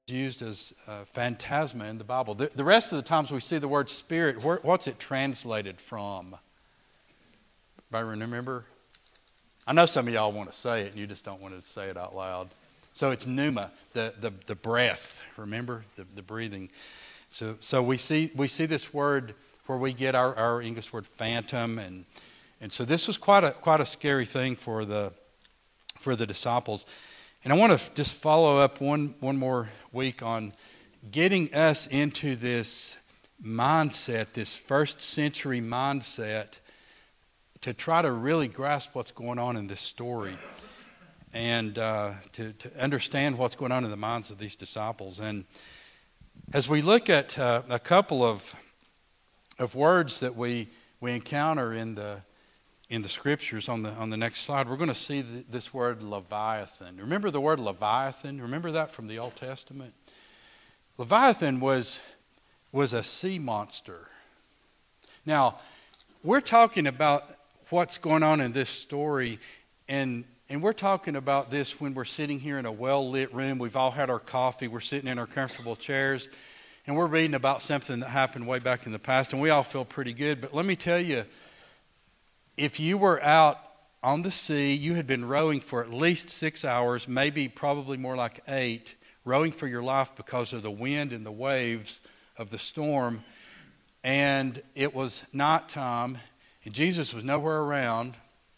used as phantasma in the Bible. The rest of the times we see the word spirit, what's it translated from? Anybody remember? I know some of y'all want to say it and you just don't want to say it out loud. So it's pneuma, the breath, remember? The breathing. So we see this word where we get our English word phantom, and so this was quite a scary thing for the disciples. And I want to just follow up one more week on getting us into this mindset, this first century mindset, to try to really grasp what's going on in this story and to understand what's going on in the minds of these disciples. And as we look at a couple of words that we encounter in the scriptures on the next slide, we're going to see this word Leviathan. Remember the word Leviathan? Remember that from the Old Testament? Leviathan was a sea monster. Now, we're talking about what's going on in this story, and we're talking about this when we're sitting here in a well-lit room. We've all had our coffee. We're sitting in our comfortable chairs, and we're reading about something that happened way back in the past, and we all feel pretty good. But let me tell you, if you were out on the sea, you had been rowing for at least 6 hours, probably more like 8, rowing for your life because of the wind and the waves of the storm, and it was nighttime, and Jesus was nowhere around,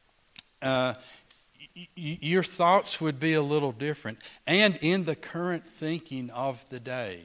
your thoughts would be a little different. And in the current thinking of the day,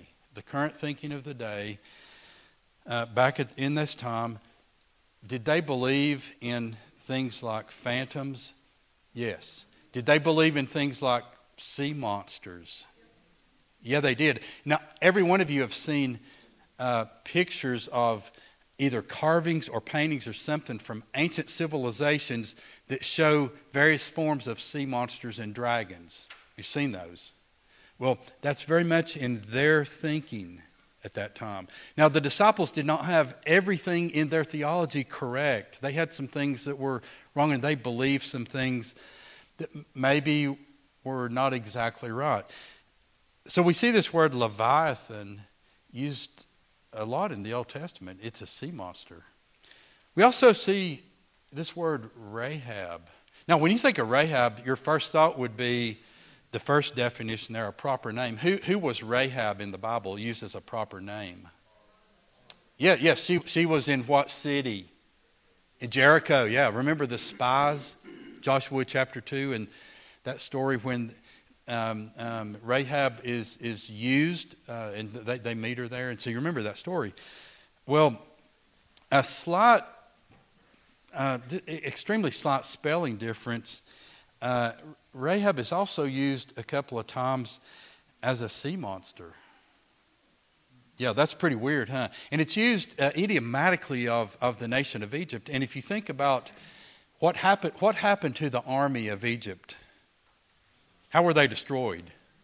back in this time, did they believe in things like phantoms? Yes. Did they believe in things like sea monsters? Yeah, they did. Now, every one of you have seen pictures of either carvings or paintings or something from ancient civilizations that show various forms of sea monsters and dragons. You've seen those. Well, that's very much in their thinking at that time. Now, the disciples did not have everything in their theology correct. They had some things that were wrong, and they believed some things that maybe were not exactly right. So we see this word Leviathan used a lot in the Old Testament. It's a sea monster. We also see this word Rahab. Now, when you think of Rahab, your first thought would be the first definition there, a proper name. Who was Rahab in the Bible used as a proper name? Yes, she was in what city? In Jericho, yeah. Remember the spies? Joshua chapter 2, and that story when Rahab is used, and they meet her there. And so you remember that story. Well, a slight, extremely slight spelling difference. Rahab is also used a couple of times as a sea monster. Yeah, that's pretty weird, huh? And it's used idiomatically of the nation of Egypt. And if you think about what happened to the army of Egypt, how were they destroyed?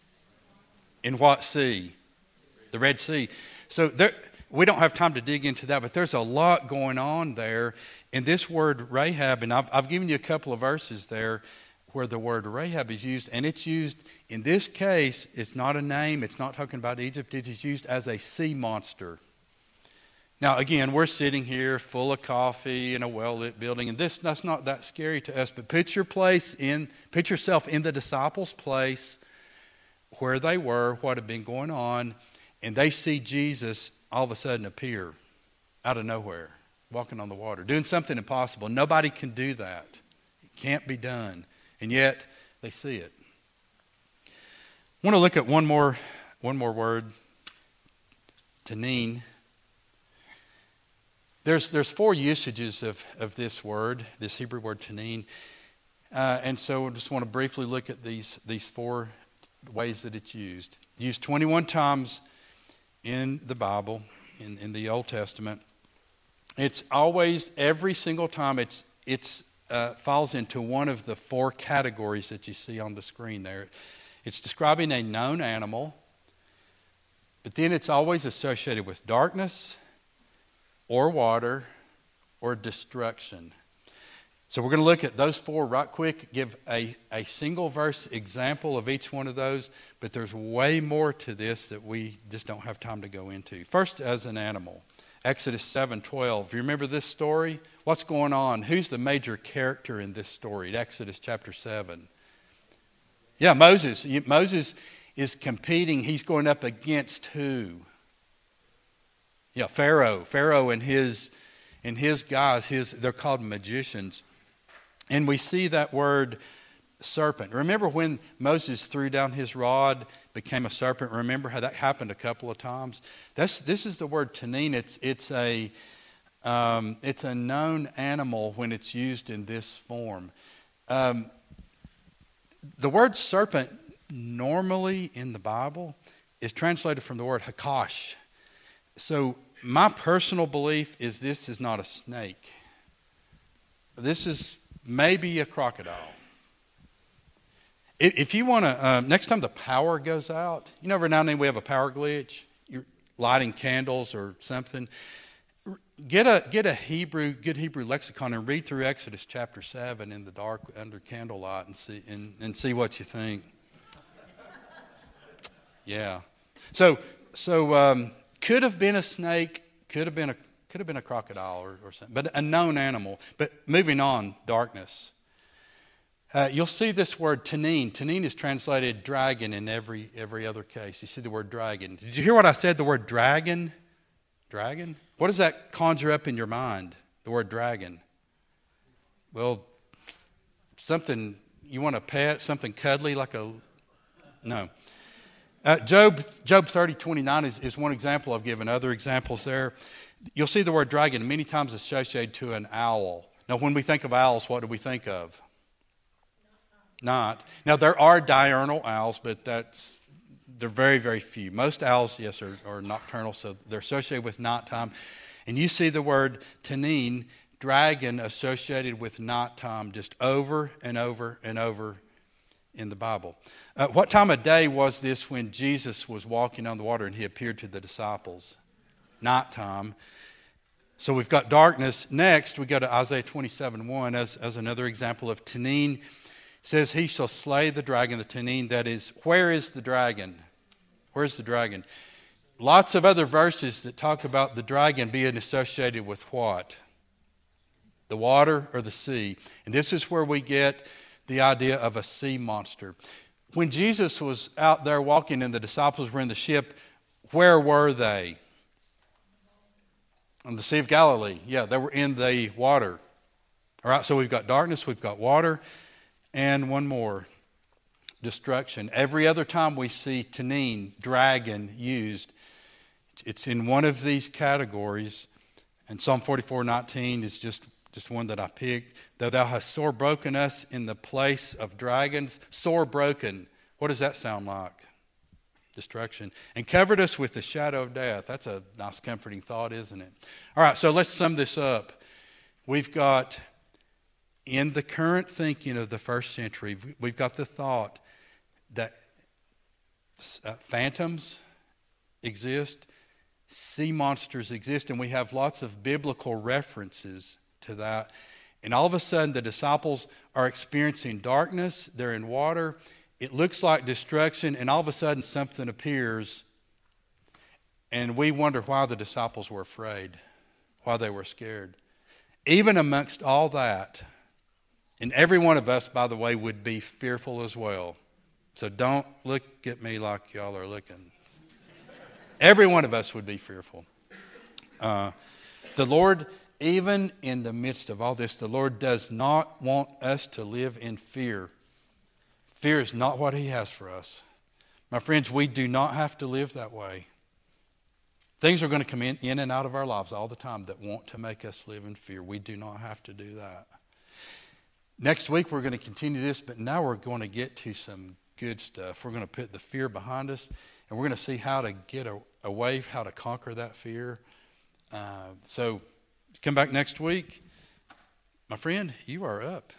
In what sea? The Red Sea. So we don't have time to dig into that, but there's a lot going on there. And this word Rahab, and I've given you a couple of verses there where the word Rahab is used, and it's used, in this case, it's not a name, it's not talking about Egypt, it is used as a sea monster. Now, again, we're sitting here full of coffee in a well-lit building, and that's not that scary to us, but put yourself in the disciples' place where they were, what had been going on, and they see Jesus all of a sudden appear out of nowhere, walking on the water, doing something impossible. Nobody can do that. It can't be done. And yet, they see it. I want to look at one more word, tanin. There's 4 usages of this word, this Hebrew word tanin. And so I just want to briefly look at these 4 ways that it's used. Used 21 times in the Bible, in the Old Testament. It's always, every single time, it's falls into one of the 4 categories that you see on the screen there. It's describing a known animal, but then it's always associated with darkness or water or destruction. So we're going to look at those four right quick, give a single verse example of each one of those, but there's way more to this that we just don't have time to go into. First, as an animal, Exodus 7:12. You remember this story? What's going on? Who's the major character in this story? Exodus chapter 7. Yeah, Moses. Moses is competing. He's going up against who? Yeah, Pharaoh. Pharaoh and his guys, they're called magicians. And we see that word serpent. Remember when Moses threw down his rod, became a serpent? Remember how that happened a couple of times? This is the word tanin. It's a known animal when it's used in this form. The word serpent normally in the Bible is translated from the word hakash. So my personal belief is this is not a snake. This is maybe a crocodile. If you want to, next time the power goes out, every now and then we have a power glitch. You're lighting candles or something. Get a good Hebrew lexicon and read through Exodus chapter 7 in the dark under candlelight and see what you think. Yeah. So could have been a snake, could have been a crocodile or something, but a known animal. But moving on, darkness. You'll see this word tanin. Tanin is translated dragon in every other case. You see the word dragon. Did you hear what I said? The word dragon. Dragon. What does that conjure up in your mind? The word dragon. Well, something you want a pet, something cuddly like a no. Job 30:29 is one example. I've given other examples there. You'll see the word dragon many times associated to an owl. Now, when we think of owls, what do we think of? Not. Now, there are diurnal owls, but they're very, very few. Most owls, yes, are nocturnal, so they're associated with nighttime. And you see the word tanin, dragon, associated with nighttime just over and over and over in the Bible. What time of day was this when Jesus was walking on the water and he appeared to the disciples? Nighttime. So we've got darkness. Next, we go to Isaiah 27:1 as another example of tanin. It says, he shall slay the dragon, the tanin. That is, where is the dragon? Where's the dragon? Lots of other verses that talk about the dragon being associated with what? The water or the sea. And this is where we get the idea of a sea monster. When Jesus was out there walking and the disciples were in the ship, where were they? On the Sea of Galilee. Yeah, they were in the water. All right, so we've got darkness, we've got water, and one more, destruction. Every other time we see tanin, dragon, used, it's in one of these categories. And Psalm 44:19 is just one that I picked. Though thou hast sore broken us in the place of dragons, sore broken. What does that sound like? Destruction. And covered us with the shadow of death. That's a nice comforting thought, isn't it? All right, so let's sum this up. We've got, in the current thinking of the first century, we've got the thought that phantoms exist, sea monsters exist, and we have lots of biblical references to that. And all of a sudden, the disciples are experiencing darkness. They're in water. It looks like destruction, and all of a sudden something appears, and we wonder why the disciples were afraid, why they were scared. Even amongst all that, and every one of us, by the way, would be fearful as well. So don't look at me like y'all are looking. Every one of us would be fearful. The Lord, even in the midst of all this, the Lord does not want us to live in fear. Fear is not what He has for us. My friends, we do not have to live that way. Things are going to come in and out of our lives all the time that want to make us live in fear. We do not have to do that. Next week we're going to continue this, but now we're going to get to some good stuff. We're going to put the fear behind us, and we're going to see how to get away, how to conquer that fear. So come back next week. My friend, you are up.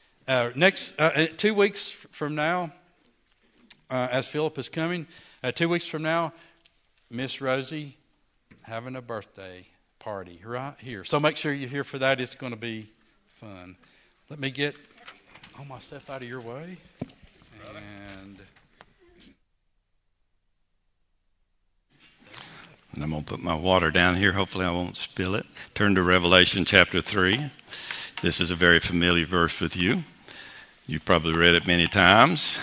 2 weeks from now, as Philip is coming, 2 weeks from now, Miss Rosie having a birthday party right here. So make sure you're here for that. It's going to be fun. Let me get all my stuff out of your way. And I'm going to put my water down here. Hopefully I won't spill it. Turn to Revelation chapter 3. This is a very familiar verse with you. You've probably read it many times.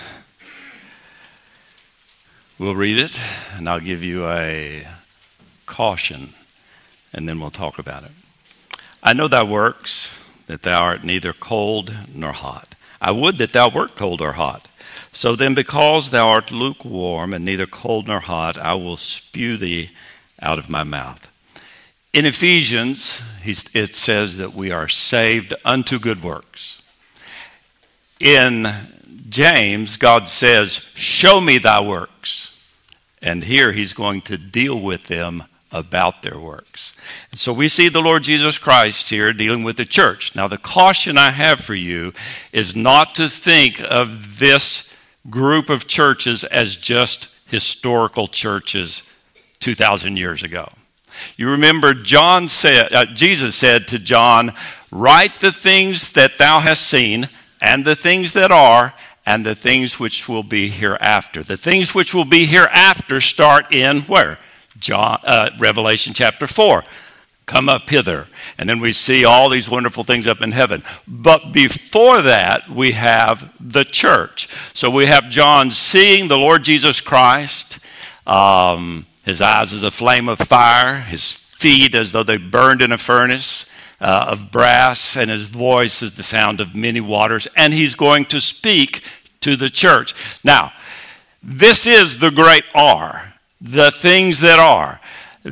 We'll read it, and I'll give you a caution, and then we'll talk about it. I know thy works, that thou art neither cold nor hot. I would that thou wert cold or hot. So then, because thou art lukewarm and neither cold nor hot, I will spew thee out of my mouth. In Ephesians, it says that we are saved unto good works. In James, God says, show me thy works. And here he's going to deal with them about their works. And so we see the Lord Jesus Christ here dealing with the church. Now, the caution I have for you is not to think of this group of churches as just historical churches 2,000 years ago. You remember Jesus said to John, write the things that thou hast seen, and the things that are, and the things which will be hereafter. The things which will be hereafter start in where? Revelation chapter 4. Come up hither. And then we see all these wonderful things up in heaven. But before that, we have the church. So we have John seeing the Lord Jesus Christ. His eyes as a flame of fire, his feet as though they burned in a furnace of brass, and his voice is the sound of many waters, and he's going to speak to the church. Now, this is the great R, the things that are.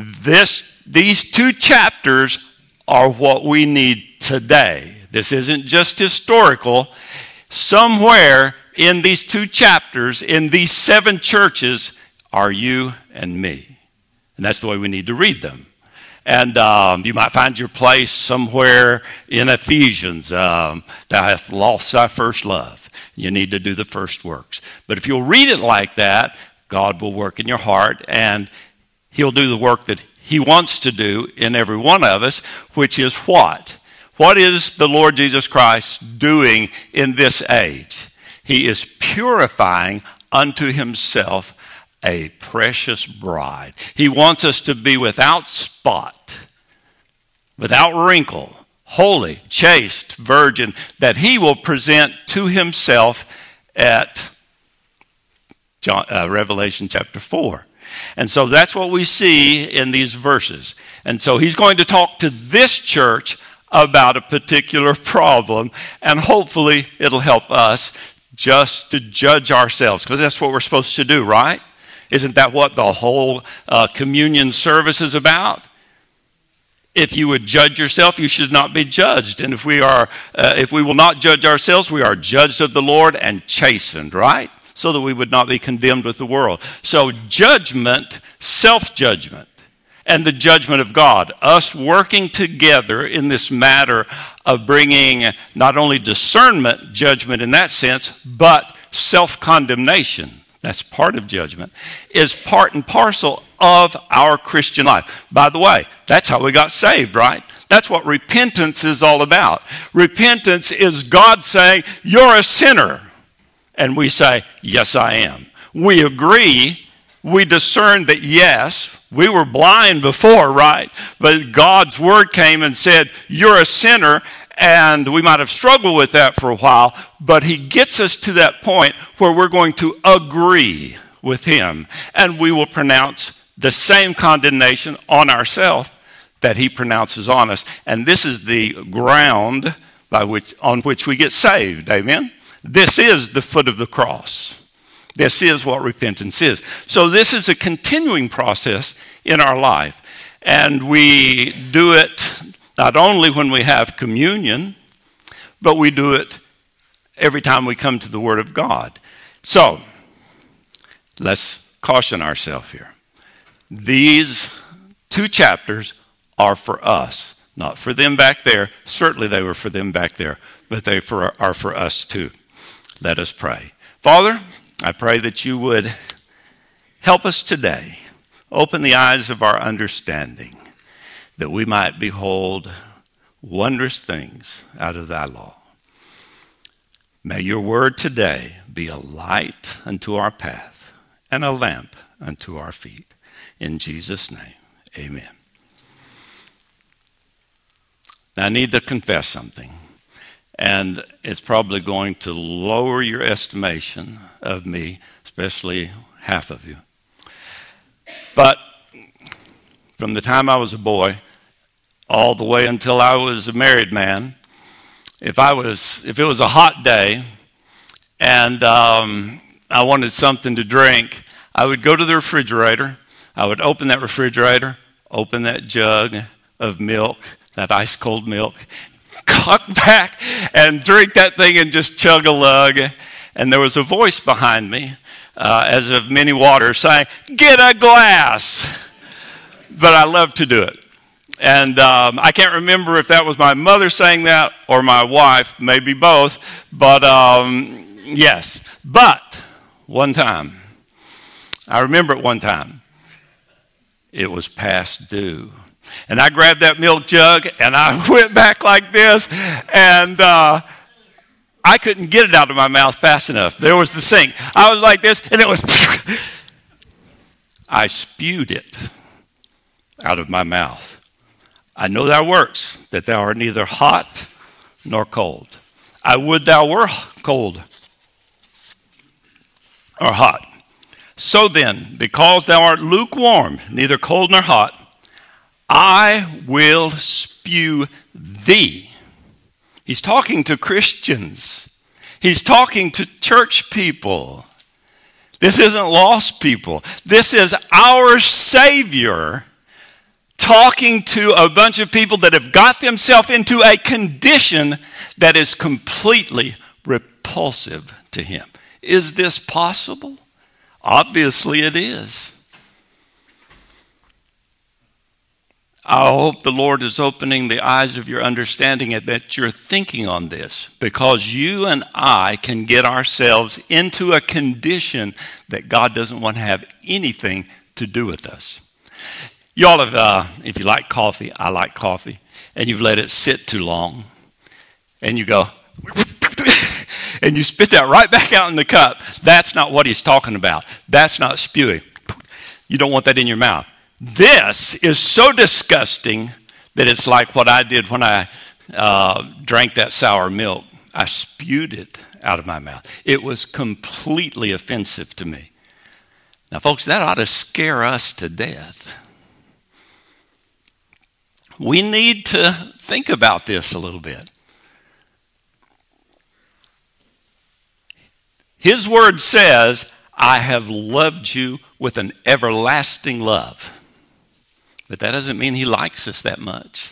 These two chapters are what we need today. This isn't just historical. Somewhere in these two chapters, in these 7 churches, are you and me. And that's the way we need to read them. And you might find your place somewhere in Ephesians. Thou hast lost thy first love. You need to do the first works. But if you'll read it like that, God will work in your heart, and he'll do the work that he wants to do in every one of us, which is what? What is the Lord Jesus Christ doing in this age? He is purifying unto himself a precious bride. He wants us to be without spot, without wrinkle, holy, chaste, virgin, that he will present to himself at Revelation chapter 4. And so that's what we see in these verses. And so he's going to talk to this church about a particular problem, and hopefully it'll help us just to judge ourselves, because that's what we're supposed to do, right? Isn't that what the whole communion service is about? If you would judge yourself, you should not be judged. And if we will not judge ourselves, we are judged of the Lord and chastened, right? So that we would not be condemned with the world. So judgment, self-judgment, and the judgment of God, us working together in this matter of bringing not only discernment, judgment in that sense, but self-condemnation, that's part of judgment, is part and parcel of our Christian life. By the way, that's how we got saved, right? That's what repentance is all about. Repentance is God saying, you're a sinner. And we say, yes, I am. We agree, we discern that yes, we were blind before, right? But God's word came and said, you're a sinner, and we might have struggled with that for a while, but he gets us to that point where we're going to agree with him, and we will pronounce the same condemnation on ourselves that he pronounces on us. And this is the ground on which we get saved, amen? This is the foot of the cross. This is what repentance is. So this is a continuing process in our life. And we do it not only when we have communion, but we do it every time we come to the Word of God. So let's caution ourselves here. These 2 chapters are for us, not for them back there. Certainly they were for them back there, but they are for us too. Let us pray. Father, I pray that you would help us today. Open the eyes of our understanding, that we might behold wondrous things out of thy law. May your word today be a light unto our path and a lamp unto our feet. In Jesus' name, amen. Now, I need to confess something, and it's probably going to lower your estimation of me, especially half of you. But from the time I was a boy all the way until I was a married man, if it was a hot day and I wanted something to drink, I would go to the refrigerator. I would open that refrigerator, open that jug of milk, that ice cold milk, cock back and drink that thing and just chug a lug. And there was a voice behind me, as of many waters, saying, "Get a glass." But I love to do it. And I can't remember if that was my mother saying that or my wife, maybe both. But yes. But one time, I remember it one time, it was past due. And I grabbed that milk jug and I went back like this, and I couldn't get it out of my mouth fast enough. There was the sink. I was like this, and it was, I spewed it out of my mouth. I know that works, that thou art neither hot nor cold. I would thou were cold or hot. So then, because thou art lukewarm, neither cold nor hot, I will spew thee. He's talking to Christians. He's talking to church people. This isn't lost people. This is our Savior talking to a bunch of people that have got themselves into a condition that is completely repulsive to him. Is this possible? Obviously it is. I hope the Lord is opening the eyes of your understanding and that you're thinking on this, because you and I can get ourselves into a condition that God doesn't want to have anything to do with us. Y'all have, if you like coffee, I like coffee, and you've let it sit too long, and you go, and you spit that right back out in the cup. That's not what he's talking about. That's not spewing. You don't want that in your mouth. This is so disgusting that it's like what I did when I drank that sour milk. I spewed it out of my mouth. It was completely offensive to me. Now, folks, that ought to scare us to death. We need to think about this a little bit. His word says, I have loved you with an everlasting love. But that doesn't mean he likes us that much.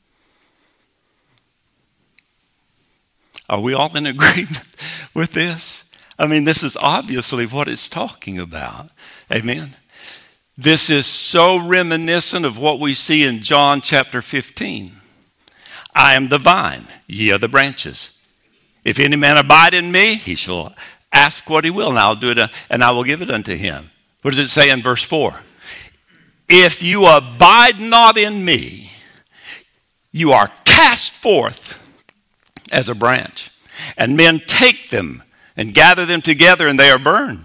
Are we all in agreement with this? I mean, this is obviously what it's talking about. Amen. This is so reminiscent of what we see in John chapter 15. I am the vine, ye are the branches. If any man abide in me, he shall ask what he will, and I'll do it, and I will give it unto him. What does it say in verse 4? If you abide not in me, you are cast forth as a branch, and men take them and gather them together, and they are burned.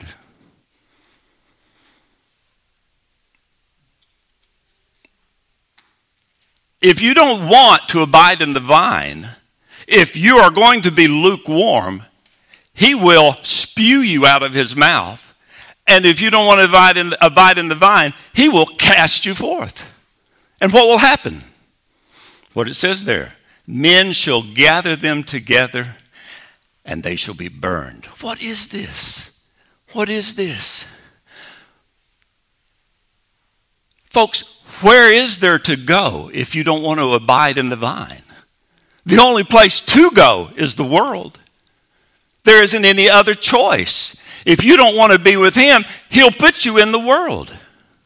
If you don't want to abide in the vine, if you are going to be lukewarm, he will spew you out of his mouth. And if you don't want to abide in the vine, he will cast you forth. And what will happen? What it says there, men shall gather them together and they shall be burned. What is this? What is this? Folks, where is there to go if you don't want to abide in the vine? The only place to go is the world. There isn't any other choice. If you don't want to be with him, he'll put you in the world.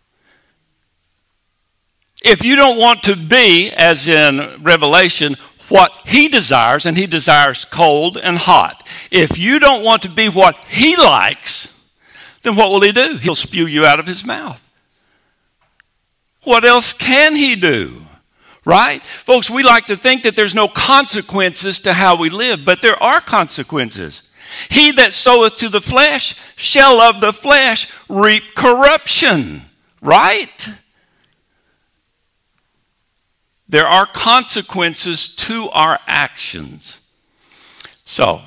If you don't want to be, as in Revelation, what he desires, and he desires cold and hot. If you don't want to be what he likes, then what will he do? He'll spew you out of his mouth. What else can he do? Right? Folks, we like to think that there's no consequences to how we live, but there are consequences. He that soweth to the flesh shall of the flesh reap corruption. Right? There are consequences to our actions. So,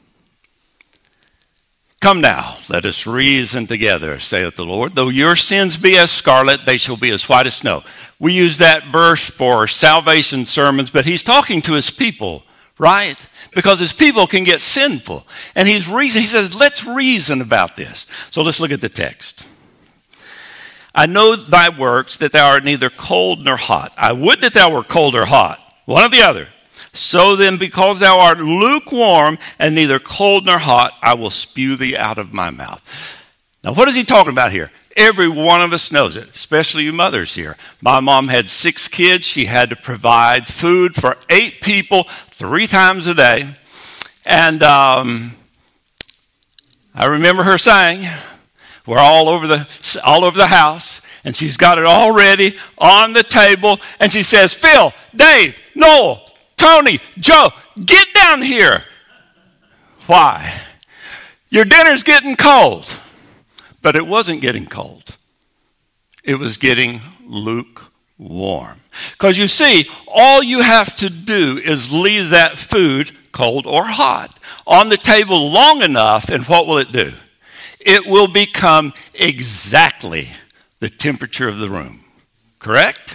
come now, let us reason together, saith the Lord. Though your sins be as scarlet, they shall be as white as snow. We use that verse for salvation sermons, but he's talking to his people, right? Because his people can get sinful. And he says, let's reason about this. So let's look at the text. I know thy works, that thou art neither cold nor hot. I would that thou were cold or hot, one or the other. So then, because thou art lukewarm and neither cold nor hot, I will spew thee out of my mouth. Now, what is he talking about here? Every one of us knows it, especially you mothers here. My mom had 6 kids. She had to provide food for 8 people 3 times a day. And I remember her saying, we're all over the house, and she's got it all ready on the table, and she says, Phil, Dave, Noel, Tony, Joe, get down here. Why? Your dinner's getting cold. But it wasn't getting cold. It was getting lukewarm. Because you see, all you have to do is leave that food, cold or hot, on the table long enough, and what will it do? It will become exactly the temperature of the room. Correct?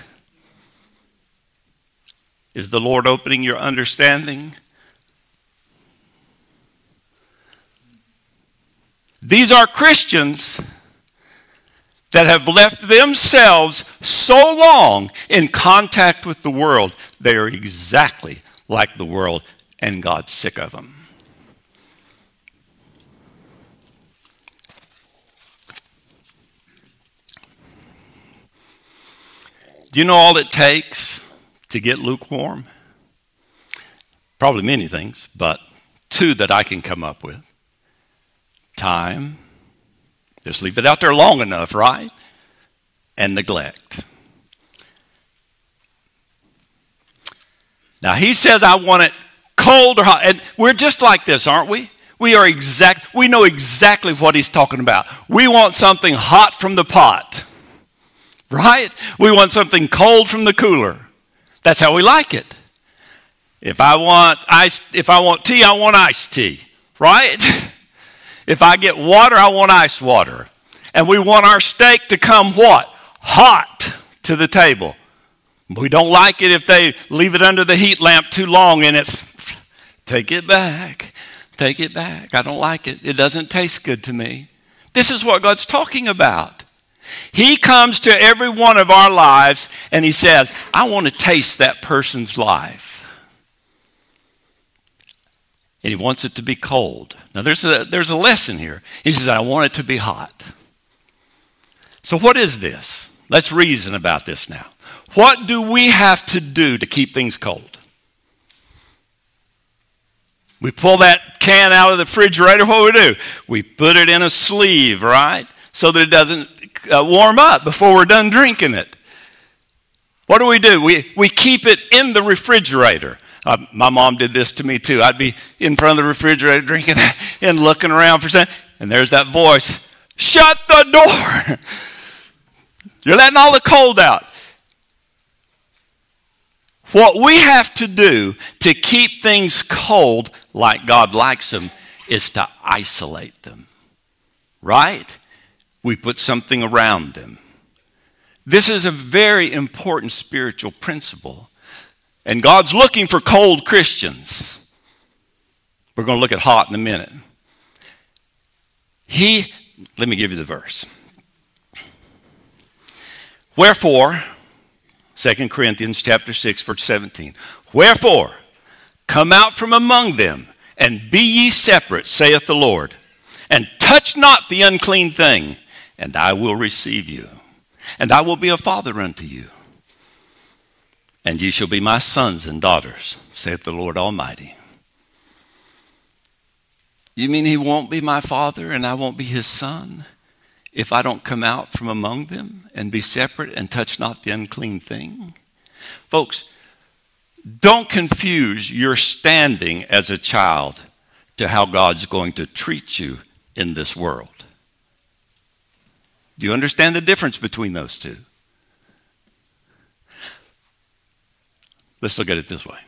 Is the Lord opening your understanding? These are Christians that have left themselves so long in contact with the world, they are exactly like the world, and God's sick of them. Do you know all it takes to get lukewarm? Probably many things, but 2 that I can come up with. Time. Just leave it out there long enough, right? And neglect. Now, he says, I want it cold or hot. And we're just like this, aren't we? We know exactly what he's talking about. We want something hot from the pot. Right? We want something cold from the cooler. That's how we like it. If I want tea, I want iced tea. Right? If I get water, I want ice water. And we want our steak to come what? Hot to the table. We don't like it if they leave it under the heat lamp too long and it's, take it back. Take it back. I don't like it. It doesn't taste good to me. This is what God's talking about. He comes to every one of our lives and he says, I want to taste that person's life. And he wants it to be cold. Now there's a lesson here. He says, I want it to be hot. So what is this? Let's reason about this now. What do we have to do to keep things cold? We pull that can out of the refrigerator. What do? We put it in a sleeve, right? So that it doesn't warm up before we're done drinking it. What do? We keep it in the refrigerator. My mom did this to me too. I'd be in front of the refrigerator drinking and looking around for something, and there's that voice, shut the door. You're letting all the cold out. What we have to do to keep things cold like God likes them is to isolate them. Right? We put something around them. This is a very important spiritual principle. And God's looking for cold Christians. We're going to look at hot in a minute. Let me give you the verse. Wherefore, 2 Corinthians chapter 6, verse 17. Wherefore, come out from among them, and be ye separate, saith the Lord, and touch not the unclean thing, and I will receive you, and I will be a father unto you. And ye shall be my sons and daughters, saith the Lord Almighty. You mean he won't be my father and I won't be his son if I don't come out from among them and be separate and touch not the unclean thing? Folks, don't confuse your standing as a child to how God's going to treat you in this world. Do you understand the difference between those two? Let's look at it this way.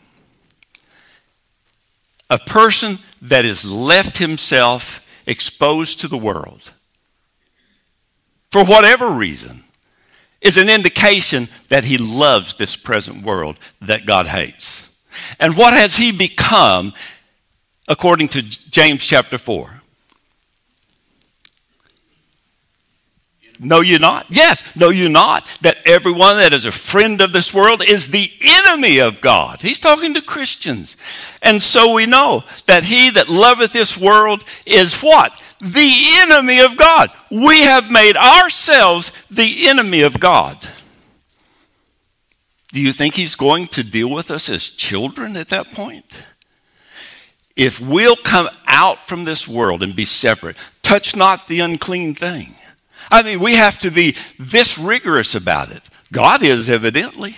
A person that has left himself exposed to the world, for whatever reason, is an indication that he loves this present world that God hates. And what has he become according to James chapter 4? Know you not? Yes, know you not that everyone that is a friend of this world is the enemy of God. He's talking to Christians. And so we know that he that loveth this world is what? The enemy of God. We have made ourselves the enemy of God. Do you think he's going to deal with us as children at that point? If we'll come out from this world and be separate, touch not the unclean thing. I mean, we have to be this rigorous about it. God is, evidently.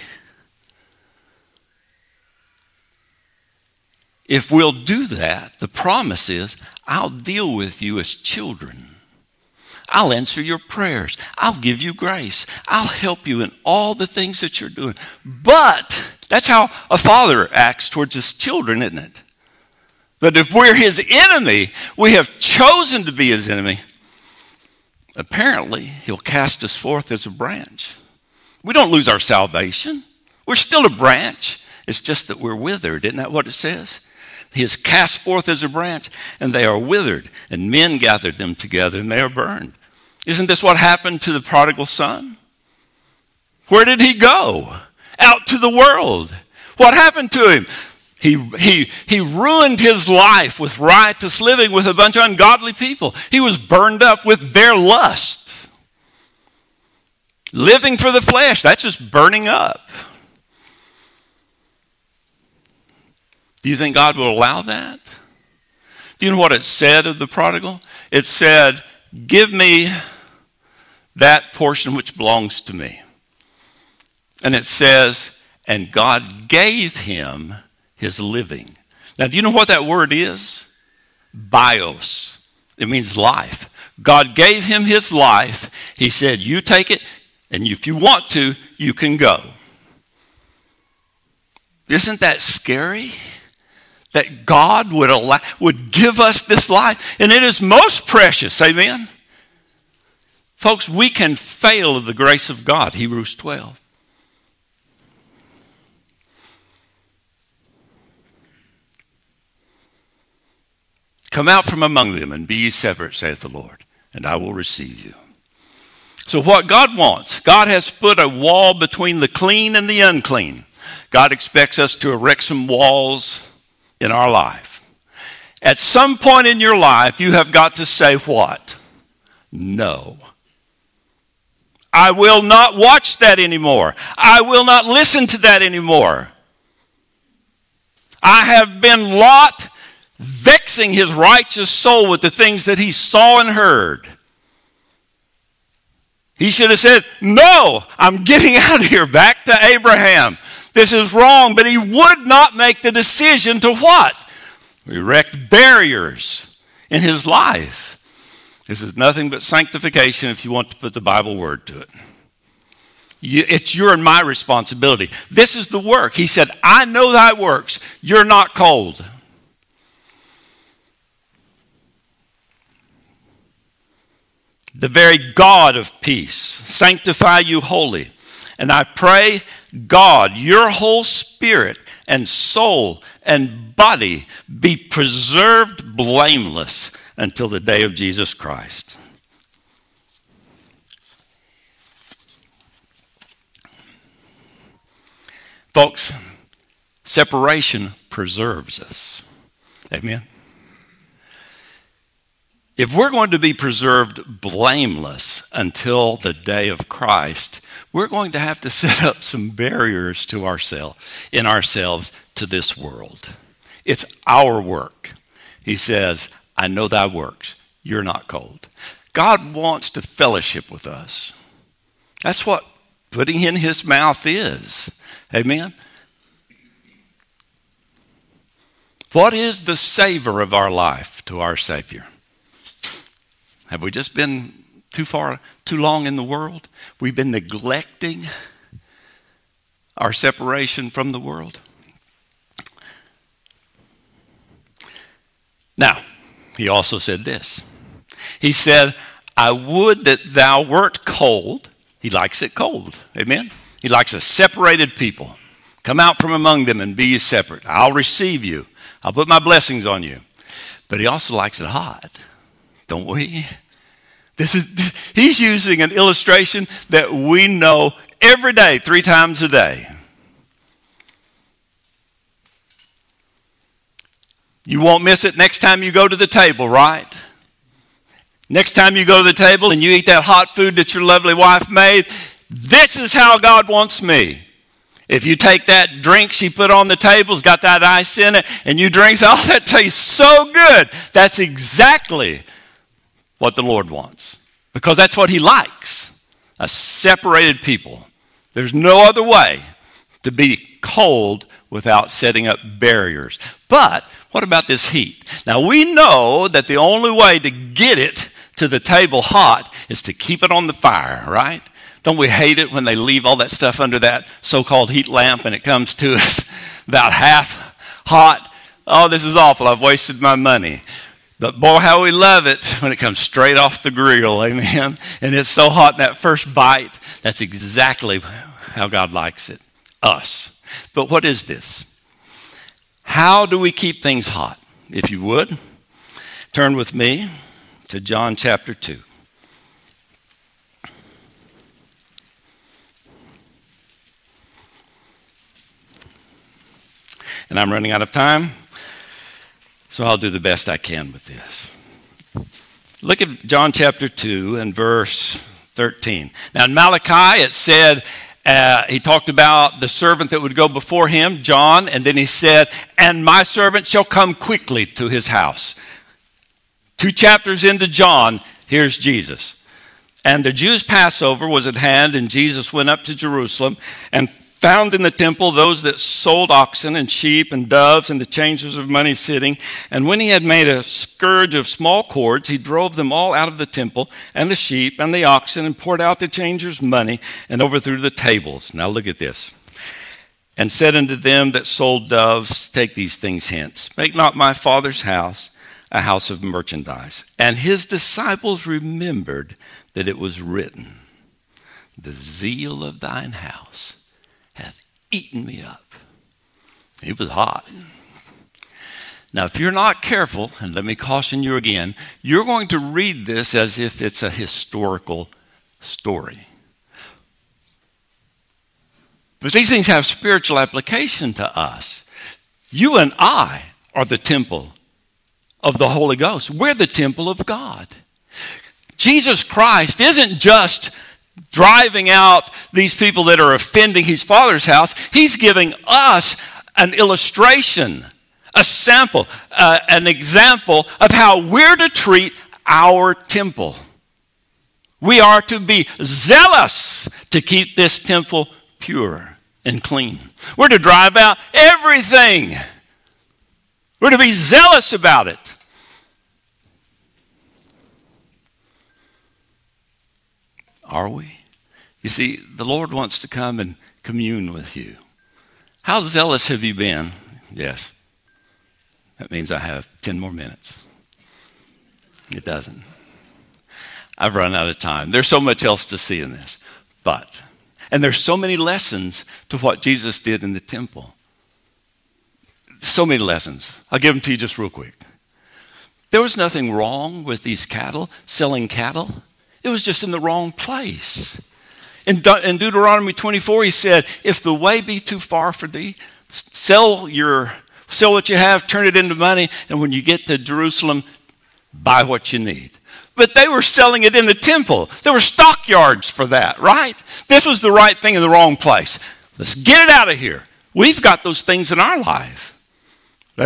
If we'll do that, the promise is, I'll deal with you as children. I'll answer your prayers. I'll give you grace. I'll help you in all the things that you're doing. But that's how a father acts towards his children, isn't it? But if we're his enemy, we have chosen to be his enemy, apparently, he'll cast us forth as a branch. We don't lose our salvation. We're still a branch. It's just that we're withered. Isn't that what it says? He is cast forth as a branch, and they are withered, and men gathered them together, and they are burned. Isn't this what happened to the prodigal son? Where did he go? Out to the world. What happened to him? He ruined his life with riotous living with a bunch of ungodly people. He was burned up with their lust. Living for the flesh, that's just burning up. Do you think God will allow that? Do you know what it said of the prodigal? It said, give me that portion which belongs to me. And it says, and God gave him his living. Now, do you know what that word is? Bios. It means life. God gave him his life. He said, you take it, and if you want to, you can go. Isn't that scary? That God would give us this life, and it is most precious, amen? Folks, we can fail of the grace of God, Hebrews 12. Come out from among them and be ye separate, saith the Lord, and I will receive you. So what God wants, God has put a wall between the clean and the unclean. God expects us to erect some walls in our life. At some point in your life, you have got to say what? No. I will not watch that anymore. I will not listen to that anymore. I have been Lot, vexing his righteous soul with the things that he saw and heard. He should have said, no, I'm getting out of here, back to Abraham. This is wrong, but he would not make the decision to what? Erect barriers in his life. This is nothing but sanctification if you want to put the Bible word to it. It's your and my responsibility. This is the work. He said, I know thy works. You're not cold. The very God of peace, sanctify you wholly. And I pray, God, your whole spirit and soul and body be preserved blameless until the day of Jesus Christ. Folks, separation preserves us. Amen. If we're going to be preserved blameless until the day of Christ, we're going to have to set up some barriers to ourselves to this world. It's our work. He says, I know thy works. You're not cold. God wants to fellowship with us. That's what putting in his mouth is. Amen? What is the savor of our life to our Savior? Have we just been too long in the world? We've been neglecting our separation from the world. Now, he also said this. He said, I would that thou wert cold. He likes it cold. Amen? He likes a separated people. Come out from among them and be ye separate. I'll receive you. I'll put my blessings on you. But he also likes it hot, don't we? He's using an illustration that we know every day, 3 times a day. You won't miss it next time you go to the table, right? Next time you go to the table and you eat that hot food that your lovely wife made, this is how God wants me. If you take that drink she put on the table, it's got that ice in it, and you drink, oh, that tastes so good. That's exactly what the Lord wants, because that's what he likes, a separated people. There's no other way to be cold without setting up barriers. But what about this heat? Now, we know that the only way to get it to the table hot is to keep it on the fire, right? Don't we hate it when they leave all that stuff under that so-called heat lamp and it comes to us about half hot? Oh, this is awful. I've wasted my money. But boy, how we love it when it comes straight off the grill, amen? And it's so hot in that first bite. That's exactly how God likes it, us. But what is this? How do we keep things hot? If you would, turn with me to John chapter 2. And I'm running out of time, so I'll do the best I can with this. Look at John chapter 2 and verse 13. Now in Malachi it said, he talked about the servant that would go before him, John, and then he said, and my servant shall come quickly to his house. 2 chapters into John, here's Jesus. And the Jews' Passover was at hand, and Jesus went up to Jerusalem and found in the temple those that sold oxen and sheep and doves and the changers of money sitting. And when he had made a scourge of small cords, he drove them all out of the temple, and the sheep and the oxen, and poured out the changers' money and overthrew the tables. Now look at this. And said unto them that sold doves, take these things hence. Make not my Father's house a house of merchandise. And his disciples remembered that it was written, the zeal of thine house hath eaten me up. It was hot. Now, if you're not careful, and let me caution you again, you're going to read this as if it's a historical story. But these things have spiritual application to us. You and I are the temple of the Holy Ghost. We're the temple of God. Jesus Christ isn't just driving out these people that are offending his Father's house. He's giving us an illustration, a sample, an example of how we're to treat our temple. We are to be zealous to keep this temple pure and clean. We're to drive out everything. We're to be zealous about it. Are we? You see, the Lord wants to come and commune with you. How zealous have you been? Yes. That means I have 10 more minutes. It doesn't. I've run out of time. There's so much else to see in this. And there's so many lessons to what Jesus did in the temple. So many lessons. I'll give them to you just real quick. There was nothing wrong with these cattle, selling cattle. It was just in the wrong place. In Deuteronomy 24, he said, if the way be too far for thee, sell what you have, turn it into money, and when you get to Jerusalem, buy what you need. But they were selling it in the temple. There were stockyards for that, right? This was the right thing in the wrong place. Let's get it out of here. We've got those things in our life.